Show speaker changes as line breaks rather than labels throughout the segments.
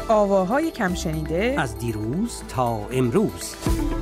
آواهای کم شنیده
از دیروز تا امروز.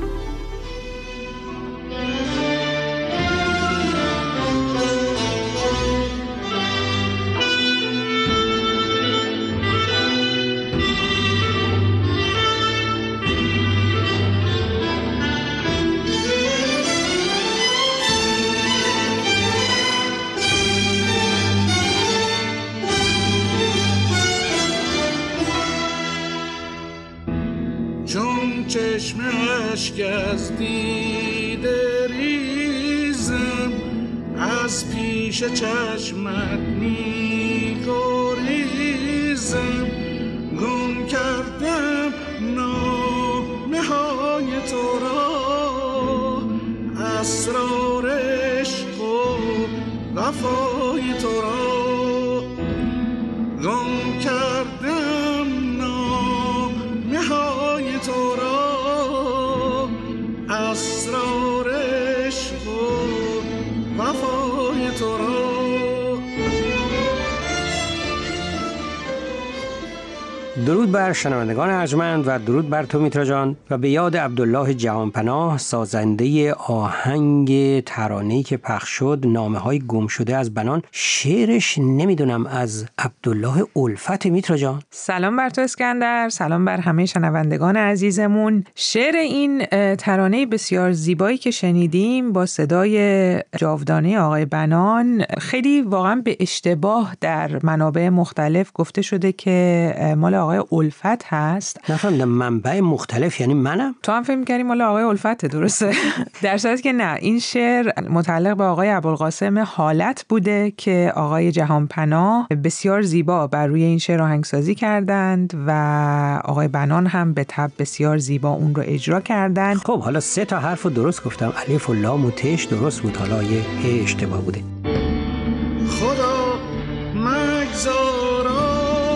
چشم اشک از دیده ریزم، از پیش چشمت می گریزم. گم کردم نامه های تو را، اسرار عشق و وفای تو را. گم کردم نامه های تو را، اسرار عشق و وفای تو را.
درود بر شنوندگان ارجمند و درود بر تو میترا جان و به یاد عبدالله جهانپناه، سازنده آهنگ ترانه‌ای که پخش شد، نامه‌های گم شده از بنان. شعرش نمیدونم از عبدالله الفت. میترا جان
سلام بر تو اسکندر، سلام بر همه شنوندگان عزیزمون. شعر این ترانه بسیار زیبایی که شنیدیم با صدای جاودانه آقای بنان، خیلی واقعا به اشتباه در منابع مختلف گفته شده که مال آقای الفت هست.
نفهمیدم منبع مختلف یعنی منم؟
تو هم فهم کردی مال آقای الفت، درسته؟ در صورتی که نه، این شعر متعلق به آقای ابوالقاسم حالت بوده که آقای جهانپناه بسیار زیبا بر روی این شعر آهنگسازی کردند و آقای بنان هم به طب بسیار زیبا اون رو اجرا کردند.
خب حالا 3 تا حرف رو درست گفتم، الف و لام و تش درست بود، حالا یه اشتباه بوده.
خدا مگذارا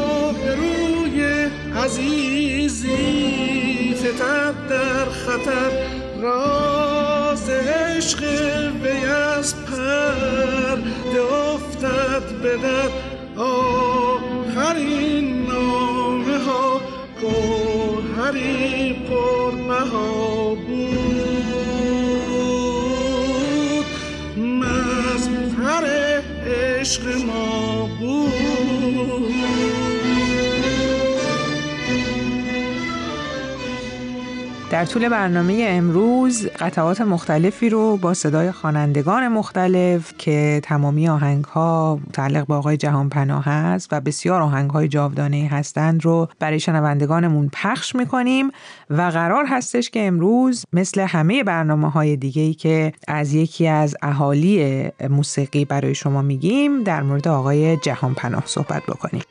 عزیزی فتد در خطر، راز عشق وی از پرده افتد به در. آخرین نامه ها گوهری پربها بود، مظهر عشق ما بود.
در طول برنامه امروز قطعات مختلفی رو با صدای خوانندگان مختلف که تمامی آهنگ‌ها متعلق به آقای جهانپناه هست و بسیار آهنگ‌های جاودانه هستند رو برای شنوندگانمون پخش می‌کنیم و قرار هستش که امروز مثل همه برنامه‌های دیگه‌ای که از یکی از اهالی موسیقی برای شما میگیم در مورد آقای جهانپناه صحبت بکنیم.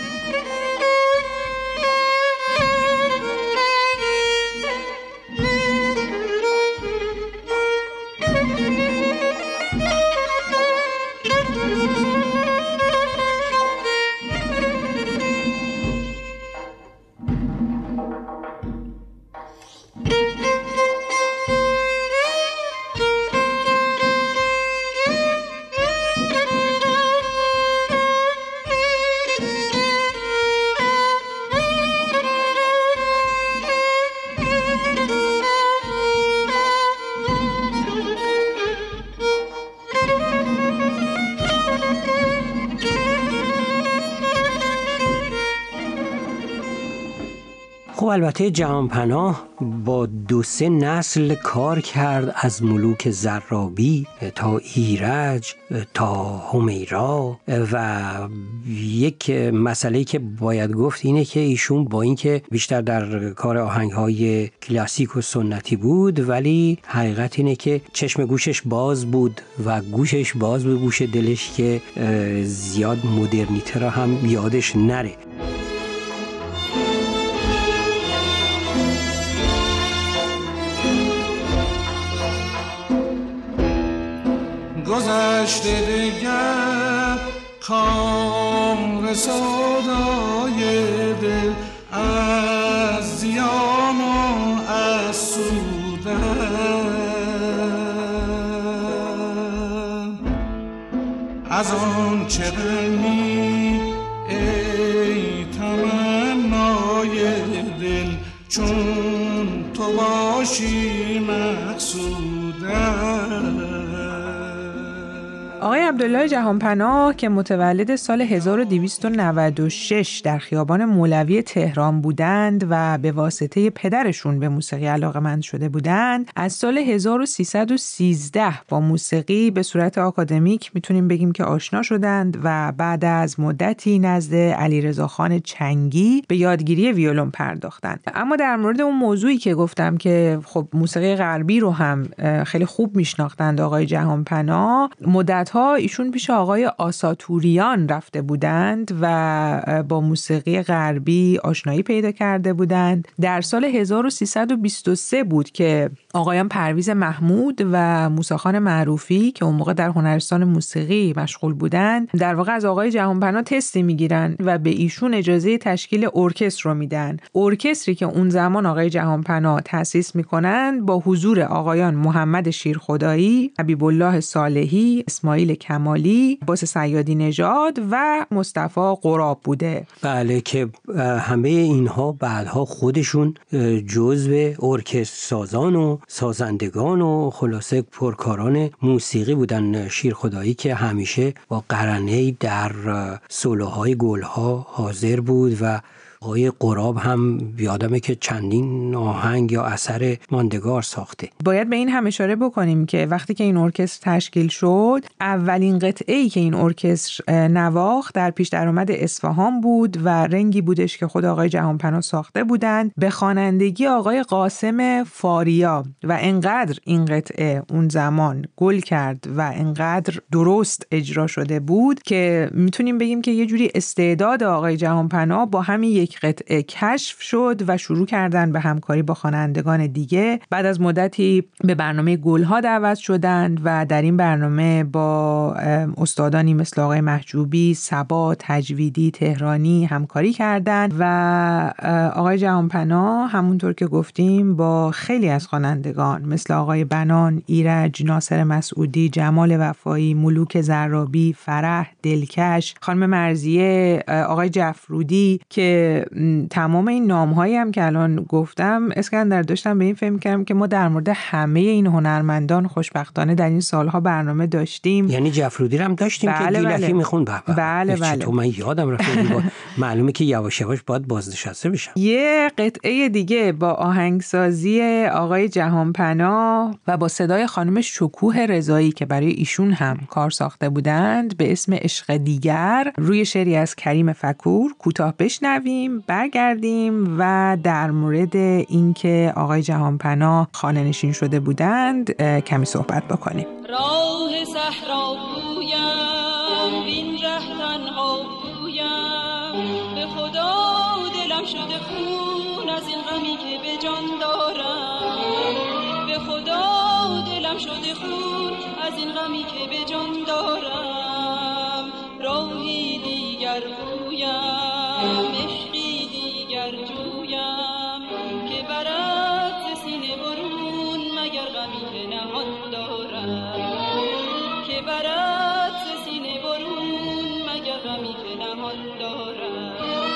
خب البته جهانپناه با 2-3 نسل کار کرد، از ملوک زرابی تا ایرج تا همیرا، و یک مسئله‌ای که باید گفت اینه که ایشون با اینکه بیشتر در کار آهنگ‌های کلاسیک و سنتی بود، ولی حقیقت اینه که چشم گوشش باز بود و گوشش باز به گوش دلش که زیاد مدرنیته را هم یادش نره.
گذشته دیگر کام سودای دل، از زیان و از سودن، از آن چه غمی ای تمنای خوشی مقصودم.
آقای عبدالله جهانپناه که متولد سال 1296 در خیابان مولوی تهران بودند و به واسطه پدرشون به موسیقی علاقه‌مند شده بودند، از سال 1313 با موسیقی به صورت آکادمیک میتونیم بگیم که آشنا شدند و بعد از مدتی نزد علیرضاخان چنگی به یادگیری ویولن پرداختند. اما در مورد اون موضوعی که گفتم که خب موسیقی غربی رو هم خیلی خوب میشناختند آقای جهانپناه، مدت‌ها ایشون پیش آقای آساتوریان رفته بودند و با موسیقی غربی آشنایی پیدا کرده بودند. در سال 1323 بود که آقایان پرویز محمود و موسیخان معروفی که اون موقع در هنرستان موسیقی مشغول بودند، در واقع از آقای جهانپناه تستی میگیرن و به ایشون اجازه تشکیل ارکستر رو میدن. ارکستری که اون زمان آقای جهانپناه تأسیس میکنن با حضور آقایان محمد شیرخدایی، حبیب الله صالحی، اسماعیل کمالی، عباس صیادی نژاد و مصطفی قراب بوده.
بله، که همه اینها بعدها خودشون جزو ارکستر سازان و سازندگان و خلاصه پرکاران موسیقی بودن. شیرخدایی که همیشه با قرنه‌ای در سولوهای گلها حاضر بود و آقای قراب هم یادمه که چندین آهنگ یا اثر ماندگار ساخته.
باید به این هم اشاره بکنیم که وقتی که این ارکستر تشکیل شد، اولین قطعه‌ای که این ارکستر نواخت در پیش درآمد اصفهان بود و رنگی بودش که خود آقای جهانپناه ساخته بودند به خوانندگی آقای قاسم فاریا و انقدر این قطعه اون زمان گل کرد و انقدر درست اجرا شده بود که میتونیم بگیم که یه جوری استعداد آقای جهانپناه با همین یک قطعه کشف شد و شروع کردن به همکاری با خوانندگان دیگه. بعد از مدتی به برنامه گلها دعوت شدند و در این برنامه با استادانی مثل آقای محجوبی، صبا، تجویدی، تهرانی همکاری کردند و آقای جهانپناه همونطور که گفتیم با خیلی از خوانندگان مثل آقای بنان، ایرج، ناصر مسعودی، جمال وفایی، ملوک زرابی، فرح، دلکش، خانم مرضیه، آقای جعفرودی که تمام این نام‌هایی هم که الان گفتم اسکندر داشتم به این فکر می‌کردم که ما در مورد همه این هنرمندان خوشبختانه در این سالها برنامه داشتیم.
یعنی جعفرودی هم داشتیم که گیلکی میخوند.
بله.
تو من یادم رفت. معلومه که یواش یواش باید بازنشسته بشم.
یه قطعه دیگه با آهنگسازی آقای جهانپناه و با صدای خانم شکوه رضایی که برای ایشون هم کار ساخته بودند به اسم عشق دیگر روی شعری از کریم فکور کوتاه بشنویم، برگردیم و در مورد اینکه آقای جهانپناه خانه‌نشین شده بودند کمی صحبت بکنیم.
راه صحرا پویم این ره تنها پویم، به خدا دلم شده خون از این غمی که به جان دارم، به خدا دلم شده خون از این غمی که به جان دارم. راهی دیگر پویم عشقی دیگر جویم که برد ز سینه برون مگر غمی که نهان دارم، که برد ز سینه برون مگر غمی که نهان دارم.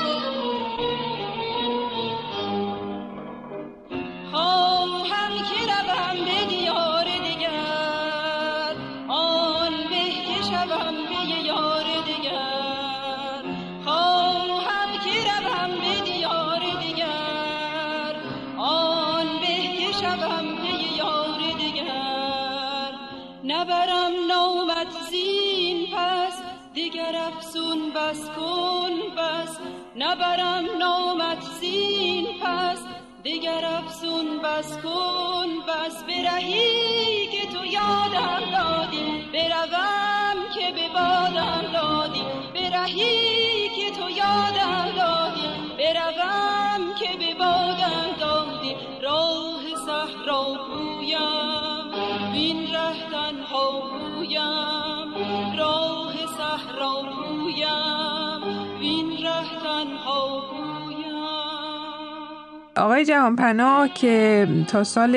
خواهم که روم به دیار دیگر، آن به که شوم به یار دیگر. خواهم که روم به دیار دیگر، آن به که شوم به یار دیگر. نبرم نامت زین پس دیگر افسون بس کن بس، نبرم نامت زین پس دیگر افسون بس کن بس. برهی که تو یادم دادی، بروم که به بادم دادی، برهی که تو یادم دادی، بروم که به بادم دادی. راه صحرا پویم وین ره تنها پویم، راه صحرا پویم وین ره تنها پویم.
آقای جهانپناه که تا سال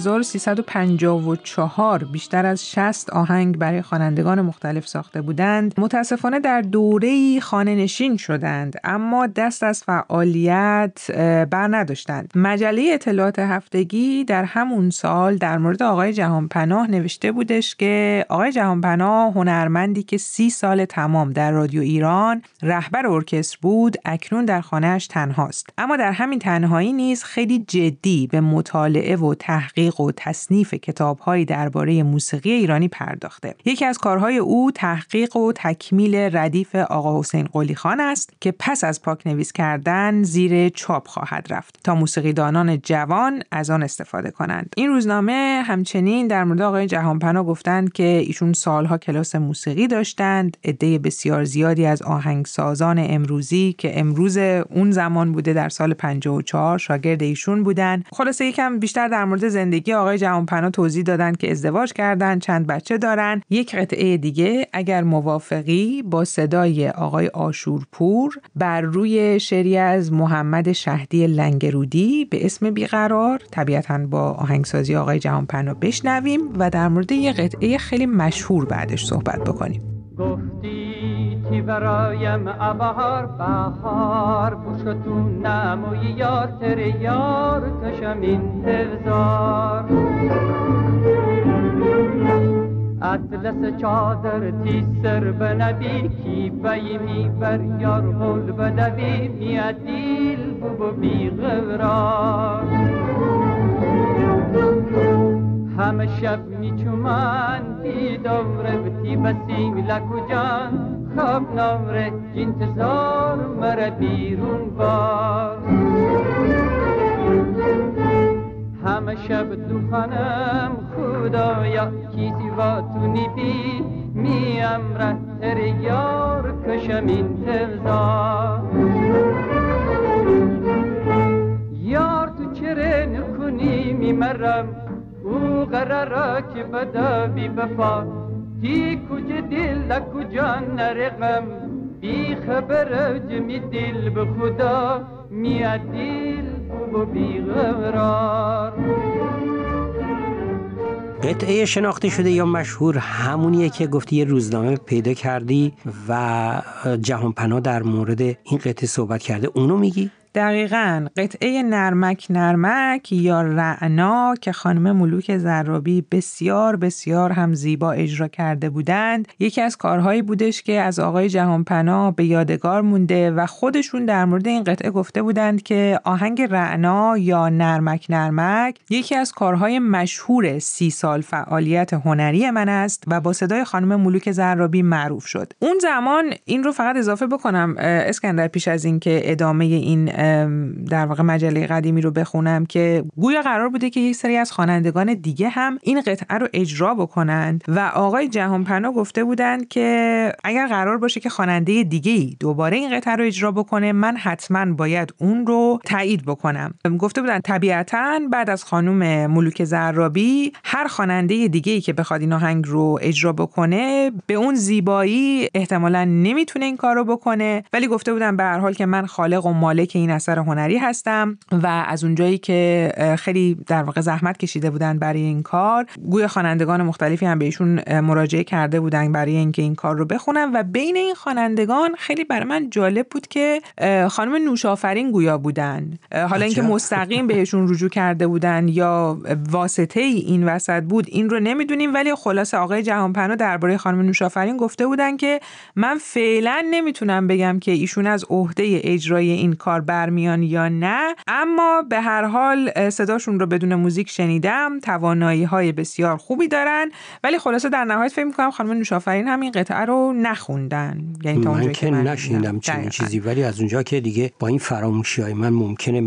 1354 بیشتر از 60 آهنگ برای خوانندگان مختلف ساخته بودند، متاسفانه در دوره‌ای خانه‌نشین شدند، اما دست از فعالیت بر نداشتند. مجله اطلاعات هفتگی در همون سال در مورد آقای جهانپناه نوشته بودش که آقای جهانپناه هنرمندی که 30 سال تمام در رادیو ایران رهبر ارکستر بود، اکنون در خانه‌اش تنهاست. اما در همین تنهایی نیز خیلی جدی به مطالعه و تحقیق و تصنیف کتاب‌هایی درباره موسیقی ایرانی پرداخته. یکی از کارهای او تحقیق و تکمیل ردیف آقا حسین قلی خان است که پس از پاک‌نویس کردن زیر چاپ خواهد رفت تا موسیقیدانان جوان از آن استفاده کنند. این روزنامه همچنین در مورد آقای جهانپناه گفتند که ایشون سالها کلاس موسیقی داشتند. عده بسیار زیادی از آهنگسازان امروزی که امروز اون زمان بوده در سال 54 شاگرد ایشون بودن. خلاصه یکم بیشتر در مورد زندگی آقای جهانپناه توضیح دادن که ازدواج کردن، چند بچه دارن. یک قطعه دیگه اگر موافقی با صدای آقای عاشورپور بر روی شعری از محمد شهدی لنگرودی به اسم بیقرار، طبیعتاً با آهنگسازی آقای جهانپناه بشنویم و در مورد یه قطعه خیلی مشهور بعدش صحبت بکنیم.
گفتی تی برایم ابهار بهار بوشتون نموی یار تر یار کشم انتظار اطلس چادر تی سر بنبی کی بیمی بر یار غل بنبی میادیل بو بی غرار همه شب میچومن دیداره بتی بسیم لکو جان خواب نامره انتظار مره بیرون بار همه شب دو خانم خدایا کیسی واتونی بی می امره تر یار کشم انتظار یار تو چره نکنی میمرم او قراره که بدا بی بفا تی کجا دل کجا نرقم بی خبر جمی دل به خدا میاد دل بو بی قرار.
قطعه شناخته شده یا مشهور همونیه که گفتی یه روزنامه پیدا کردی و جهانپناه در مورد این قطعه صحبت کرده، اونو میگی؟
دقیقاً قطعه نرمک نرمک یا رعنا که خانم ملوک زرابی بسیار بسیار هم زیبا اجرا کرده بودند، یکی از کارهایی بودش که از آقای جهانپناه به یادگار مونده و خودشون در مورد این قطعه گفته بودند که آهنگ رعنا یا نرمک نرمک یکی از کارهای مشهور 30 سال فعالیت هنری من است و با صدای خانم ملوک زرابی معروف شد. اون زمان این رو فقط اضافه بکنم اسکندر پیش از این که ادامه این در واقع مجله قدیمی رو بخونم که گویا قرار بوده که یک سری از خوانندگان دیگه هم این قطعه رو اجرا بکنند و آقای جهانپناه گفته بودند که اگر قرار باشه که خواننده دیگه‌ای دوباره این قطعه رو اجرا بکنه من حتما باید اون رو تایید بکنم. گفته بودند طبیعتاً بعد از خانم ملوک زرابی هر خواننده دیگه‌ای که بخواد این آهنگ رو اجرا بکنه به اون زیبایی احتمالاً نمیتونه این کارو بکنه، ولی گفته بودن به هر حال که من خالق و مالک این اثر هنری هستم و از اونجایی که خیلی در واقع زحمت کشیده بودن برای این کار، گویا خوانندگان مختلفی هم بهشون مراجعه کرده بودن برای اینکه این کار رو بخونن و بین این خوانندگان خیلی برای من جالب بود که خانم نوش‌آفرین گویا بودن. حالا اینکه مستقیم بهشون رجوع کرده بودن یا واسطه ای این وسط بود این رو نمیدونیم، ولی خلاصه آقای جهانپناه درباره خانم نوش‌آفرین گفته بودن که من فعلا نمیتونم بگم که ایشون از عهده اجرای این کار برمیان یا نه، اما به هر حال صداشون رو بدون موزیک شنیدم، توانایی‌های بسیار خوبی دارن، ولی خلاصه در نهایت فکر می‌کنم خانم نوش‌آفرین هم این قطعه رو نخوندن. یعنی تا اونجایی که من
نشنیدم چنین چیزی، ولی از اونجا که دیگه با این فراموشی‌های من ممکنه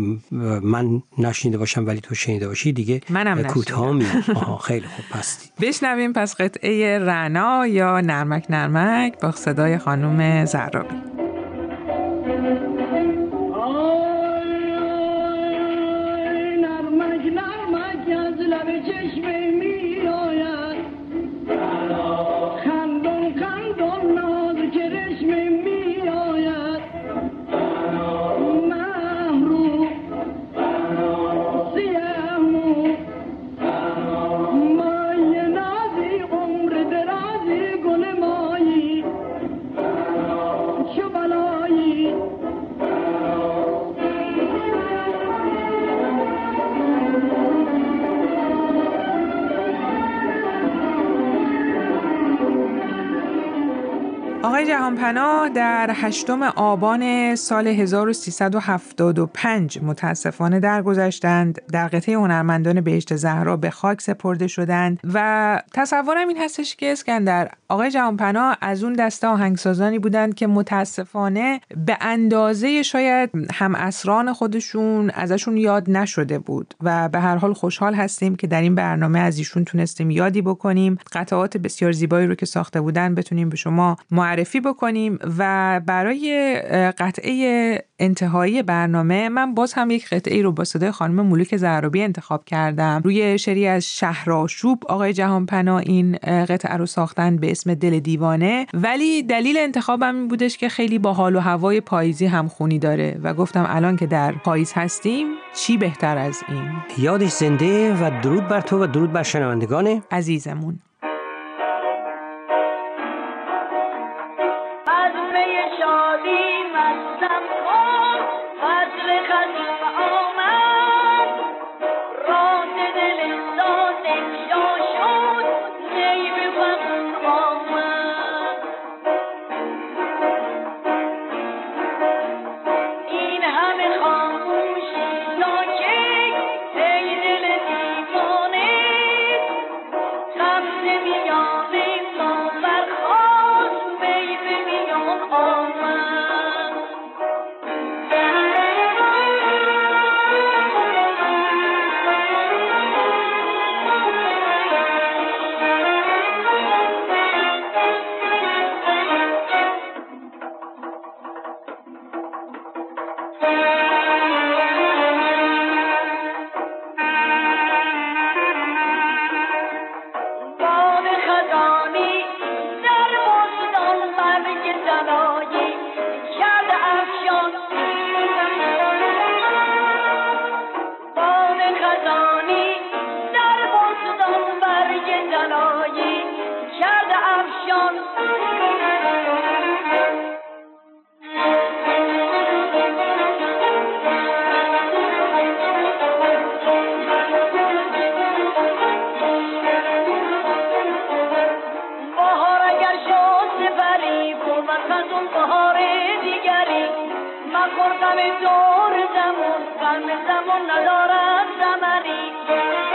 من نشنیده باشم ولی تو شنیده باشی دیگه کوتاه میاد. خیلی خوب پس
بشنویم پس قطعه رعنا یا نرمک نرمک با صدای خانم زرابی. جهانپناه در 8 آبان سال 1375 متاسفانه درگذشتند. در قطعه هنرمندان بهشت زهرا به خاک سپرده شدند و تصورم این هستش که اسکندر، آقای جهانپناه از اون دسته آهنگسازانی بودند که متاسفانه به اندازه شاید هم اسران خودشون ازشون یاد نشده بود و به هر حال خوشحال هستیم که در این برنامه از ایشون تونستیم یادی بکنیم، قطعات بسیار زیبایی رو که ساخته بودن بتونیم به شما معرفی بکنیم. و برای قطعه انتهایی برنامه من باز هم یک قطعه رو با صدای خانم ملوک زهرابی انتخاب کردم. روی شعری از شهرآشوب آقای جهانپناه این قطعه رو ساختن به اسم دل دیوانه، ولی دلیل انتخابم این بودش که خیلی با حال و هوای پاییزی همخونی داره و گفتم الان که در پاییز هستیم چی بهتر از این.
یادش زنده و درود بر تو و درود بر شنوندگان
عزیزمون.
دور زمون غم زمون ندارد زمانی